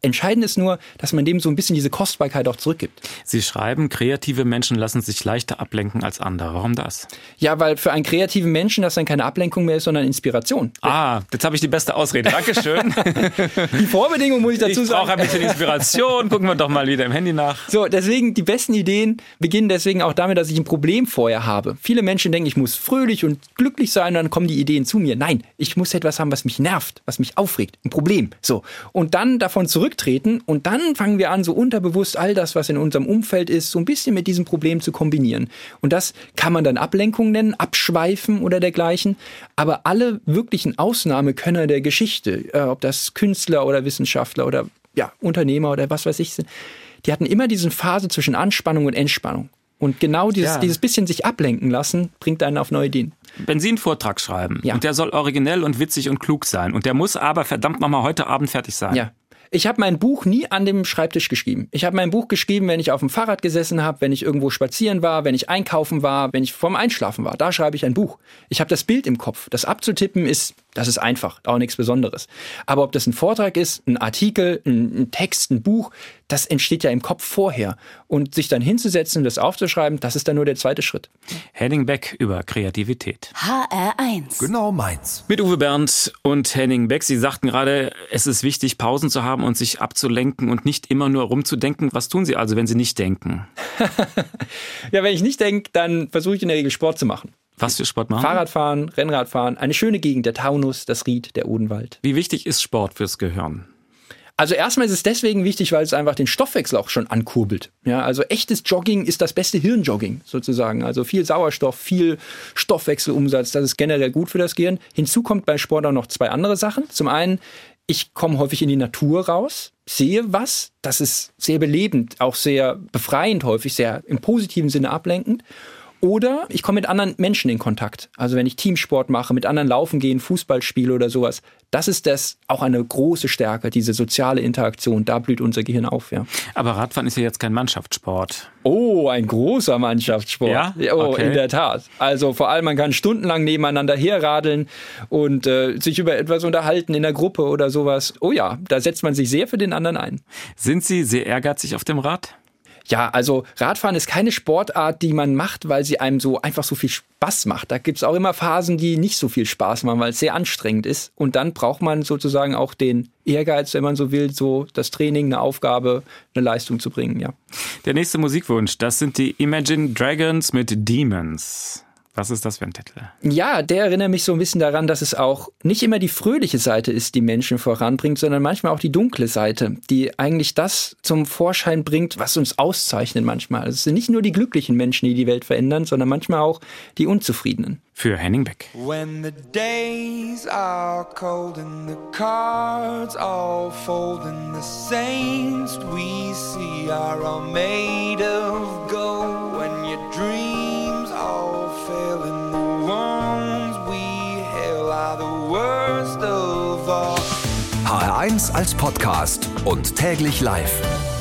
Entscheidend ist nur, dass man dem so ein bisschen diese Kostbarkeit auch zurückgibt. Sie schreiben, kreative Menschen lassen sich leichter ablenken als andere. Warum das? Ja, weil für einen kreativen Menschen das dann keine Ablenkung mehr ist, sondern Inspiration. Jetzt habe ich die beste Ausrede. Dankeschön. Die Vorbedingung muss ich dazu sagen. Ich brauche ein bisschen Inspiration. Gucken wir doch mal wieder im Handy nach. So, deswegen, die besten Ideen beginnen deswegen auch damit, dass ich ein Problem vorher habe. Viele Menschen denken, ich muss fröhlich und glücklich sein, und dann kommen die Ideen zu mir. Nein, ich muss etwas haben, was mich nervt, was mich aufregt. Ein Problem. So. Und dann davon zurücktreten und dann fangen wir an, so unterbewusst all das, was in unserem Umfeld ist, so ein bisschen mit diesem Problem zu kombinieren. Und das kann man dann Ablenkung nennen, Abschweifen oder dergleichen. Aber alle wirklichen Ausnahmekönner der Geschichte, ob das Künstler oder Wissenschaftler oder Unternehmer oder was weiß ich sind, die hatten immer diese Phase zwischen Anspannung und Entspannung. Und genau dieses bisschen sich ablenken lassen, bringt einen auf neue Ideen. Wenn Sie einen Vortrag schreiben und der soll originell und witzig und klug sein und der muss aber verdammt nochmal heute Abend fertig sein. Ja. Ich habe mein Buch nie an dem Schreibtisch geschrieben. Ich habe mein Buch geschrieben, wenn ich auf dem Fahrrad gesessen habe, wenn ich irgendwo spazieren war, wenn ich einkaufen war, wenn ich vorm Einschlafen war. Da schreibe ich ein Buch. Ich habe das Bild im Kopf. Das abzutippen das ist einfach, auch nichts Besonderes. Aber ob das ein Vortrag ist, ein Artikel, ein Text, ein Buch, das entsteht ja im Kopf vorher. Und sich dann hinzusetzen und das aufzuschreiben, das ist dann nur der zweite Schritt. Henning Beck über Kreativität. HR1. Genau meins. Mit Uwe Bernd und Henning Beck. Sie sagten gerade, es ist wichtig, Pausen zu haben und sich abzulenken und nicht immer nur rumzudenken. Was tun Sie also, wenn Sie nicht denken? Ja, wenn ich nicht denke, dann versuche ich in der Regel Sport zu machen. Was für Sport machen? Fahrradfahren, Rennradfahren, eine schöne Gegend, der Taunus, das Ried, der Odenwald. Wie wichtig ist Sport fürs Gehirn? Also erstmal ist es deswegen wichtig, weil es einfach den Stoffwechsel auch schon ankurbelt. Ja, also echtes Jogging ist das beste Hirnjogging sozusagen. Also viel Sauerstoff, viel Stoffwechselumsatz, das ist generell gut für das Gehirn. Hinzu kommt bei Sport auch noch 2 andere Sachen. Zum einen, ich komme häufig in die Natur raus, sehe was, das ist sehr belebend, auch sehr befreiend häufig, sehr im positiven Sinne ablenkend. Oder ich komme mit anderen Menschen in Kontakt. Also wenn ich Teamsport mache, mit anderen laufen gehen, Fußball spiele oder sowas. Das ist auch eine große Stärke, diese soziale Interaktion. Da blüht unser Gehirn auf, ja. Aber Radfahren ist ja jetzt kein Mannschaftssport. Oh, ein großer Mannschaftssport. Ja? Oh, okay. In der Tat. Also vor allem, man kann stundenlang nebeneinander herradeln und sich über etwas unterhalten in der Gruppe oder sowas. Oh ja, da setzt man sich sehr für den anderen ein. Sind Sie sehr ehrgeizig auf dem Rad? Ja, also Radfahren ist keine Sportart, die man macht, weil sie einem so einfach so viel Spaß macht. Da gibt's auch immer Phasen, die nicht so viel Spaß machen, weil es sehr anstrengend ist. Und dann braucht man sozusagen auch den Ehrgeiz, wenn man so will, so das Training, eine Aufgabe, eine Leistung zu bringen, ja. Der nächste Musikwunsch, das sind die Imagine Dragons mit Demons. Was ist das für ein Titel? Ja, der erinnert mich so ein bisschen daran, dass es auch nicht immer die fröhliche Seite ist, die Menschen voranbringt, sondern manchmal auch die dunkle Seite, die eigentlich das zum Vorschein bringt, was uns auszeichnet manchmal. Also es sind nicht nur die glücklichen Menschen, die die Welt verändern, sondern manchmal auch die Unzufriedenen. Für Henning Beck. When the days are cold and the cards all fold and the saints we see are all made of gold, when your dreams all fail and the ones we hail are the worst of all. HR1 als Podcast und täglich live.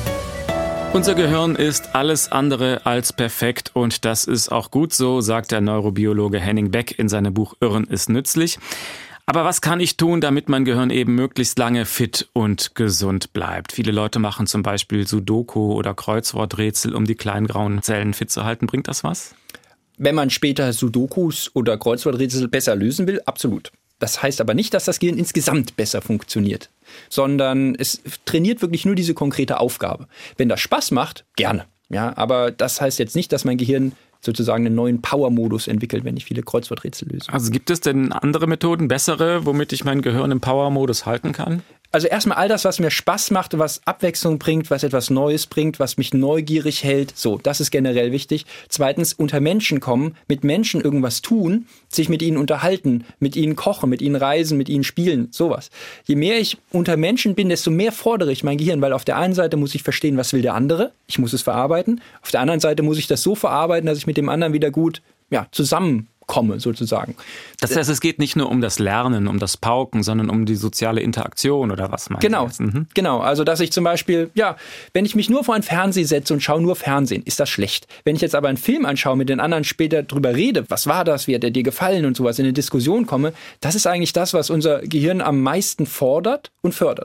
Unser Gehirn ist alles andere als perfekt und das ist auch gut so, sagt der Neurobiologe Henning Beck in seinem Buch Irren ist nützlich. Aber was kann ich tun, damit mein Gehirn eben möglichst lange fit und gesund bleibt? Viele Leute machen zum Beispiel Sudoku oder Kreuzworträtsel, um die kleinen grauen Zellen fit zu halten. Bringt das was? Wenn man später Sudokus oder Kreuzworträtsel besser lösen will, absolut. Das heißt aber nicht, dass das Gehirn insgesamt besser funktioniert, sondern es trainiert wirklich nur diese konkrete Aufgabe. Wenn das Spaß macht, gerne. Ja, aber das heißt jetzt nicht, dass mein Gehirn sozusagen einen neuen Power-Modus entwickelt, wenn ich viele Kreuzworträtsel löse. Also gibt es denn andere Methoden, bessere, womit ich mein Gehirn im Power-Modus halten kann? Also erstmal all das, was mir Spaß macht, was Abwechslung bringt, was etwas Neues bringt, was mich neugierig hält. So, das ist generell wichtig. Zweitens, unter Menschen kommen, mit Menschen irgendwas tun, sich mit ihnen unterhalten, mit ihnen kochen, mit ihnen reisen, mit ihnen spielen, sowas. Je mehr ich unter Menschen bin, desto mehr fordere ich mein Gehirn, weil auf der einen Seite muss ich verstehen, was will der andere, ich muss es verarbeiten. Auf der anderen Seite muss ich das so verarbeiten, dass ich mit dem anderen wieder gut zusammenkomme, sozusagen. Das heißt, es geht nicht nur um das Lernen, um das Pauken, sondern um die soziale Interaktion oder was meinst du jetzt? Genau. Also, dass ich zum Beispiel, wenn ich mich nur vor einen Fernseher setze und schaue nur Fernsehen, ist das schlecht. Wenn ich jetzt aber einen Film anschaue, mit den anderen später drüber rede, was war das, wie hat der dir gefallen und sowas, in eine Diskussion komme, das ist eigentlich das, was unser Gehirn am meisten fordert und fördert.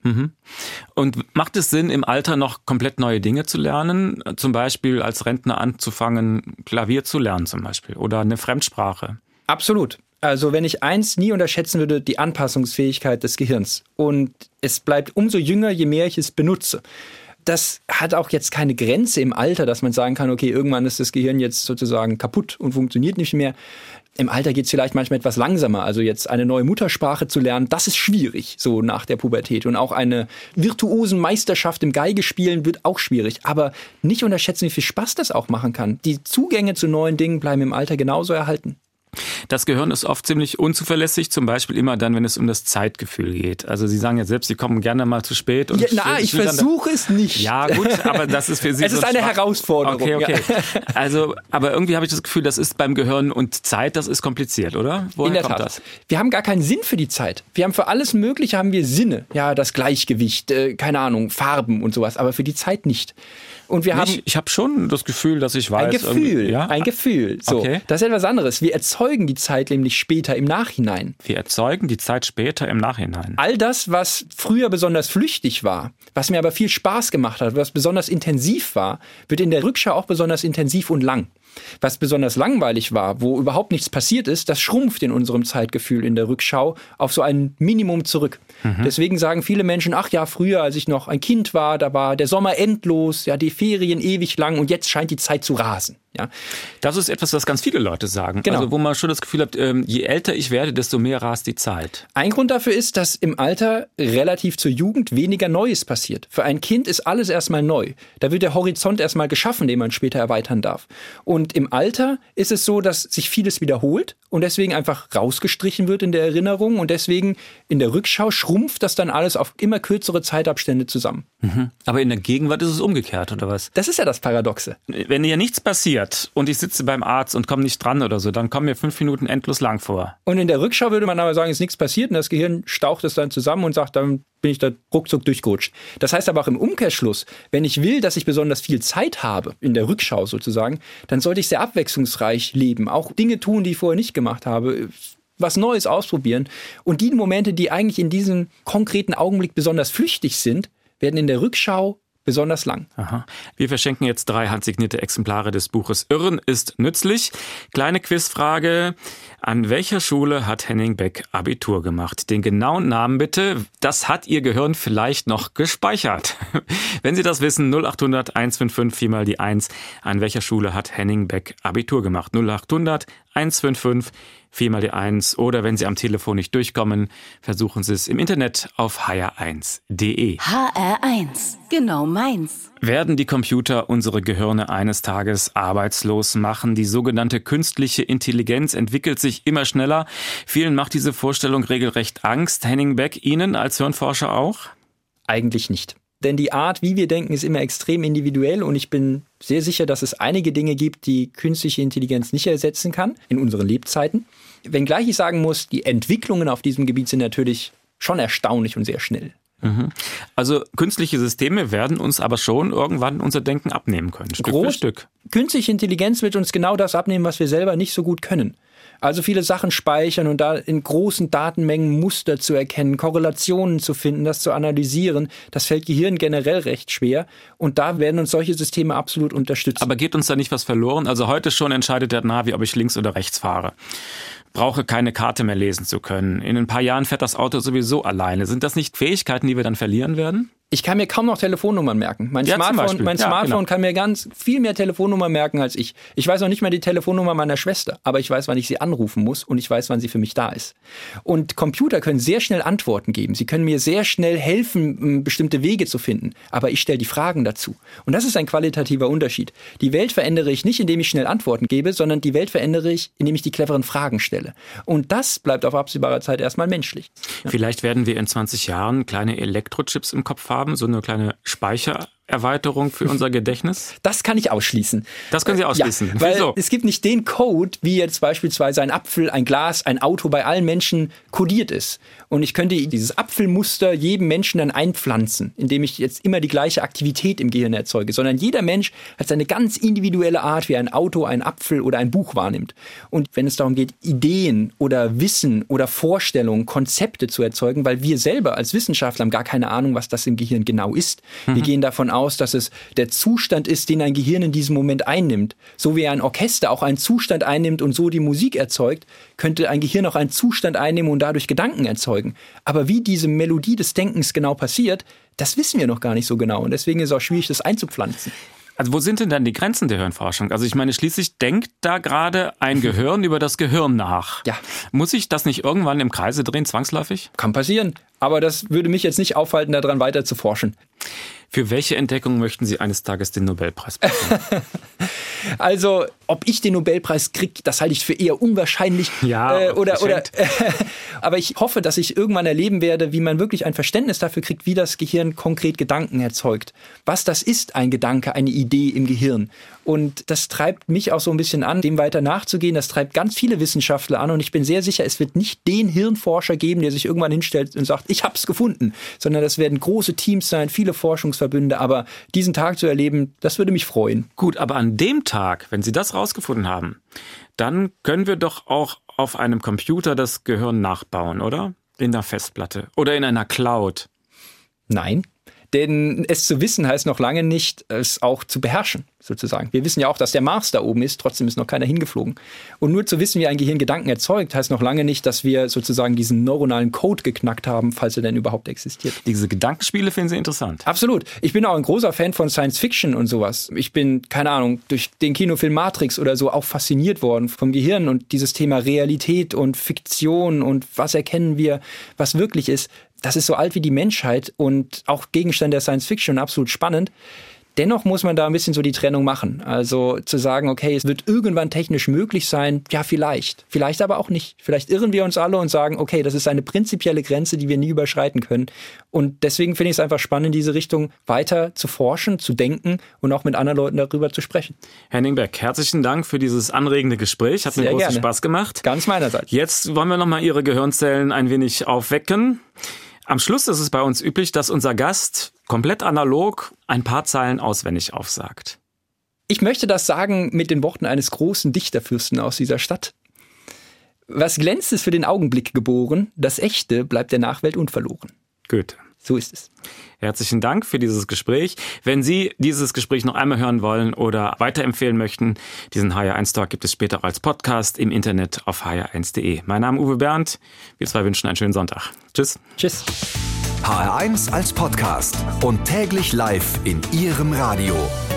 Und macht es Sinn, im Alter noch komplett neue Dinge zu lernen? Zum Beispiel als Rentner anzufangen, Klavier zu lernen zum Beispiel oder eine Fremdsprache? Absolut. Also wenn ich eins nie unterschätzen würde, die Anpassungsfähigkeit des Gehirns. Und es bleibt umso jünger, je mehr ich es benutze. Das hat auch jetzt keine Grenze im Alter, dass man sagen kann, okay, irgendwann ist das Gehirn jetzt sozusagen kaputt und funktioniert nicht mehr. Im Alter geht es vielleicht manchmal etwas langsamer. Also jetzt eine neue Muttersprache zu lernen, das ist schwierig, so nach der Pubertät. Und auch eine virtuosen Meisterschaft im Geigespielen wird auch schwierig. Aber nicht unterschätzen, wie viel Spaß das auch machen kann. Die Zugänge zu neuen Dingen bleiben im Alter genauso erhalten. Das Gehirn ist oft ziemlich unzuverlässig, zum Beispiel immer dann, wenn es um das Zeitgefühl geht. Also Sie sagen ja selbst, Sie kommen gerne mal zu spät. Und ich versuche es nicht. Ja gut, aber das ist für Sie es ist eine Herausforderung. Okay. Also, aber irgendwie habe ich das Gefühl, das ist beim Gehirn und Zeit, das ist kompliziert, oder? Woher kommt das? Wir haben gar keinen Sinn für die Zeit. Wir haben für alles Mögliche haben wir Sinne. Ja, das Gleichgewicht, keine Ahnung, Farben und sowas, aber für die Zeit nicht. Und ich habe schon das Gefühl, dass ich weiß. Ein Gefühl. So, okay. Das ist etwas anderes. Wir erzeugen die Zeit nämlich später im Nachhinein. Wir erzeugen die Zeit später im Nachhinein. All das, was früher besonders flüchtig war, was mir aber viel Spaß gemacht hat, was besonders intensiv war, wird in der Rückschau auch besonders intensiv und lang. Was besonders langweilig war, wo überhaupt nichts passiert ist, das schrumpft in unserem Zeitgefühl in der Rückschau auf so ein Minimum zurück. Deswegen sagen viele Menschen, ach ja, früher, als ich noch ein Kind war, da war der Sommer endlos, ja, die Ferien ewig lang und jetzt scheint die Zeit zu rasen. Ja. Das ist etwas, was ganz viele Leute sagen. Genau. Also wo man schon das Gefühl hat, je älter ich werde, desto mehr rast die Zeit. Ein Grund dafür ist, dass im Alter relativ zur Jugend weniger Neues passiert. Für ein Kind ist alles erstmal neu. Da wird der Horizont erstmal geschaffen, den man später erweitern darf. Und im Alter ist es so, dass sich vieles wiederholt und deswegen einfach rausgestrichen wird in der Erinnerung und deswegen in der Rückschau schrumpft das dann alles auf immer kürzere Zeitabstände zusammen. Aber in der Gegenwart ist es umgekehrt, oder was? Das ist ja das Paradoxe. Wenn hier nichts passiert und ich sitze beim Arzt und komme nicht dran oder so, dann kommen mir 5 Minuten endlos lang vor. Und in der Rückschau würde man aber sagen, ist nichts passiert und das Gehirn staucht es dann zusammen und sagt, dann bin ich da ruckzuck durchgerutscht. Das heißt aber auch im Umkehrschluss, wenn ich will, dass ich besonders viel Zeit habe, in der Rückschau sozusagen, dann sollte ich sehr abwechslungsreich leben. Auch Dinge tun, die ich vorher nicht gemacht habe. Was Neues ausprobieren. Und die Momente, die eigentlich in diesem konkreten Augenblick besonders flüchtig sind, werden in der Rückschau besonders lang. Aha. Wir verschenken jetzt 3 handsignierte Exemplare des Buches Irren ist nützlich. Kleine Quizfrage. An welcher Schule hat Henning Beck Abitur gemacht? Den genauen Namen bitte. Das hat Ihr Gehirn vielleicht noch gespeichert. Wenn Sie das wissen, 0800 155 4 mal die 1. An welcher Schule hat Henning Beck Abitur gemacht? 0800 155 4 mal die 1. Oder wenn Sie am Telefon nicht durchkommen, versuchen Sie es im Internet auf hr1.de. HR1, genau meins. Werden die Computer unsere Gehirne eines Tages arbeitslos machen? Die sogenannte künstliche Intelligenz entwickelt sich immer schneller. Vielen macht diese Vorstellung regelrecht Angst. Henning Beck, Ihnen als Hirnforscher auch? Eigentlich nicht. Denn die Art, wie wir denken, ist immer extrem individuell und ich bin sehr sicher, dass es einige Dinge gibt, die künstliche Intelligenz nicht ersetzen kann in unseren Lebzeiten. Wenngleich ich sagen muss, die Entwicklungen auf diesem Gebiet sind natürlich schon erstaunlich und sehr schnell. Also künstliche Systeme werden uns aber schon irgendwann unser Denken abnehmen können, Stück für Stück. Künstliche Intelligenz wird uns genau das abnehmen, was wir selber nicht so gut können. Also viele Sachen speichern und da in großen Datenmengen Muster zu erkennen, Korrelationen zu finden, das zu analysieren, das fällt Gehirn generell recht schwer und da werden uns solche Systeme absolut unterstützen. Aber geht uns da nicht was verloren? Also heute schon entscheidet der Navi, ob ich links oder rechts fahre. Brauche keine Karte mehr lesen zu können. In ein paar Jahren fährt das Auto sowieso alleine. Sind das nicht Fähigkeiten, die wir dann verlieren werden? Ich kann mir kaum noch Telefonnummern merken. Mein Smartphone kann mir ganz viel mehr Telefonnummern merken als ich. Ich weiß noch nicht mal die Telefonnummer meiner Schwester, aber ich weiß, wann ich sie anrufen muss und ich weiß, wann sie für mich da ist. Und Computer können sehr schnell Antworten geben. Sie können mir sehr schnell helfen, bestimmte Wege zu finden. Aber ich stelle die Fragen dazu. Und das ist ein qualitativer Unterschied. Die Welt verändere ich nicht, indem ich schnell Antworten gebe, sondern die Welt verändere ich, indem ich die cleveren Fragen stelle. Und das bleibt auf absehbare Zeit erstmal menschlich. Ja. Vielleicht werden wir in 20 Jahren kleine Elektrochips im Kopf haben, so eine kleine Speicher Erweiterung für unser Gedächtnis? Das kann ich ausschließen. Das können Sie ausschließen. Ja, weil Wieso? es gibt nicht den Code, wie jetzt beispielsweise ein Apfel, ein Glas, ein Auto bei allen Menschen kodiert ist. Und ich könnte dieses Apfelmuster jedem Menschen dann einpflanzen, indem ich jetzt immer die gleiche Aktivität im Gehirn erzeuge. Sondern jeder Mensch hat seine ganz individuelle Art, wie ein Auto, ein Apfel oder ein Buch wahrnimmt. Und wenn es darum geht, Ideen oder Wissen oder Vorstellungen, Konzepte zu erzeugen, weil wir selber als Wissenschaftler haben gar keine Ahnung, was das im Gehirn genau ist. Wir gehen davon aus, dass es der Zustand ist, den ein Gehirn in diesem Moment einnimmt. So wie ein Orchester auch einen Zustand einnimmt und so die Musik erzeugt, könnte ein Gehirn auch einen Zustand einnehmen und dadurch Gedanken erzeugen. Aber wie diese Melodie des Denkens genau passiert, das wissen wir noch gar nicht so genau. Und deswegen ist es auch schwierig, das einzupflanzen. Also wo sind denn dann die Grenzen der Hirnforschung? Also ich meine, schließlich denkt da gerade ein Gehirn über das Gehirn nach. Ja. Muss ich das nicht irgendwann im Kreise drehen, zwangsläufig? Kann passieren. Aber das würde mich jetzt nicht aufhalten, daran weiter zu forschen. Für welche Entdeckung möchten Sie eines Tages den Nobelpreis bekommen? Also, ob ich den Nobelpreis kriege, das halte ich für eher unwahrscheinlich. Ja, aber ich hoffe, dass ich irgendwann erleben werde, wie man wirklich ein Verständnis dafür kriegt, wie das Gehirn konkret Gedanken erzeugt. Was das ist, ein Gedanke, eine Idee im Gehirn. Und das treibt mich auch so ein bisschen an, dem weiter nachzugehen. Das treibt ganz viele Wissenschaftler an. Und ich bin sehr sicher, es wird nicht den Hirnforscher geben, der sich irgendwann hinstellt und sagt, ich habe es gefunden. Sondern das werden große Teams sein, viele Forschungsverbünde. Aber diesen Tag zu erleben, das würde mich freuen. Gut, aber an dem Tag, wenn Sie das rausgefunden haben, dann können wir doch auch auf einem Computer das Gehirn nachbauen, oder? In der Festplatte oder in einer Cloud. Nein. Denn es zu wissen heißt noch lange nicht, es auch zu beherrschen, sozusagen. Wir wissen ja auch, dass der Mars da oben ist, trotzdem ist noch keiner hingeflogen. Und nur zu wissen, wie ein Gehirn Gedanken erzeugt, heißt noch lange nicht, dass wir sozusagen diesen neuronalen Code geknackt haben, falls er denn überhaupt existiert. Diese Gedankenspiele finden Sie interessant? Absolut. Ich bin auch ein großer Fan von Science Fiction und sowas. Ich bin, keine Ahnung, durch den Kinofilm Matrix oder so auch fasziniert worden vom Gehirn und dieses Thema Realität und Fiktion und was erkennen wir, was wirklich ist. Das ist so alt wie die Menschheit und auch Gegenstand der Science Fiction, absolut spannend. Dennoch muss man da ein bisschen so die Trennung machen. Also zu sagen, okay, es wird irgendwann technisch möglich sein, ja vielleicht. Vielleicht aber auch nicht. Vielleicht irren wir uns alle und sagen, okay, das ist eine prinzipielle Grenze, die wir nie überschreiten können. Und deswegen finde ich es einfach spannend, in diese Richtung weiter zu forschen, zu denken und auch mit anderen Leuten darüber zu sprechen. Henning Beck, herzlichen Dank für dieses anregende Gespräch. Hat mir großen Spaß gemacht. Ganz meinerseits. Jetzt wollen wir nochmal Ihre Gehirnzellen ein wenig aufwecken. Am Schluss ist es bei uns üblich, dass unser Gast komplett analog ein paar Zeilen auswendig aufsagt. Ich möchte das sagen mit den Worten eines großen Dichterfürsten aus dieser Stadt. Was glänzt, ist für den Augenblick geboren, das Echte bleibt der Nachwelt unverloren. Goethe. So ist es. Herzlichen Dank für dieses Gespräch. Wenn Sie dieses Gespräch noch einmal hören wollen oder weiterempfehlen möchten, diesen HR1 Talk gibt es später auch als Podcast im Internet auf hr1.de. Mein Name ist Uwe Bernd. Wir zwei wünschen einen schönen Sonntag. Tschüss. Tschüss. HR1 als Podcast und täglich live in Ihrem Radio.